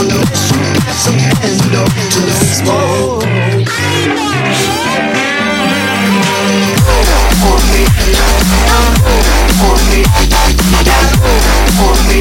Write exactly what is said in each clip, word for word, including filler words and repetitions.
Unless you got some endo to smoke. For me, for me, for me,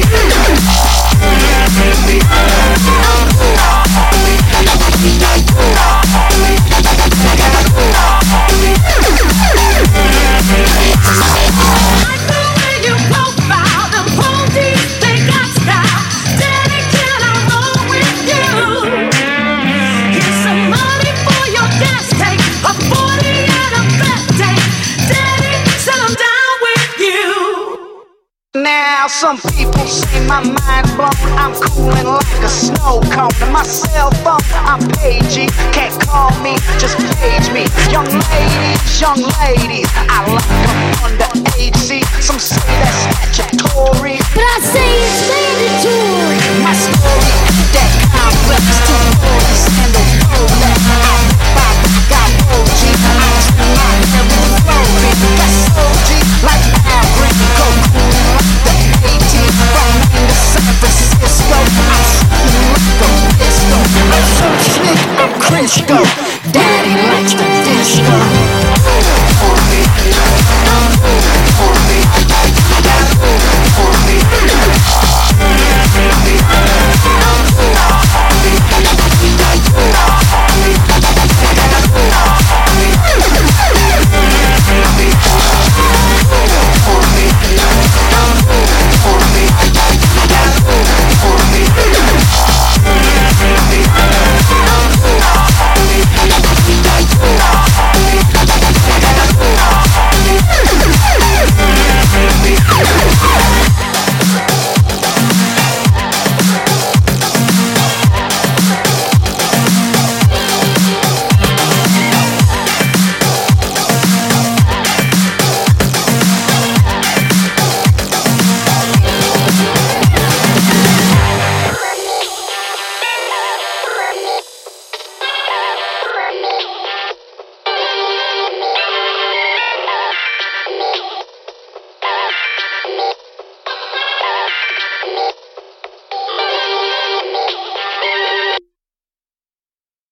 Now some people say my mind blown. I'm cooling like a snow cone. And my cell phone, I'm pagey. Can't call me, just page me. Young ladies, young ladies, I like them underage. See, some say that's statutory, but I say it's mandatory. My story ain't that complex. Two boys and a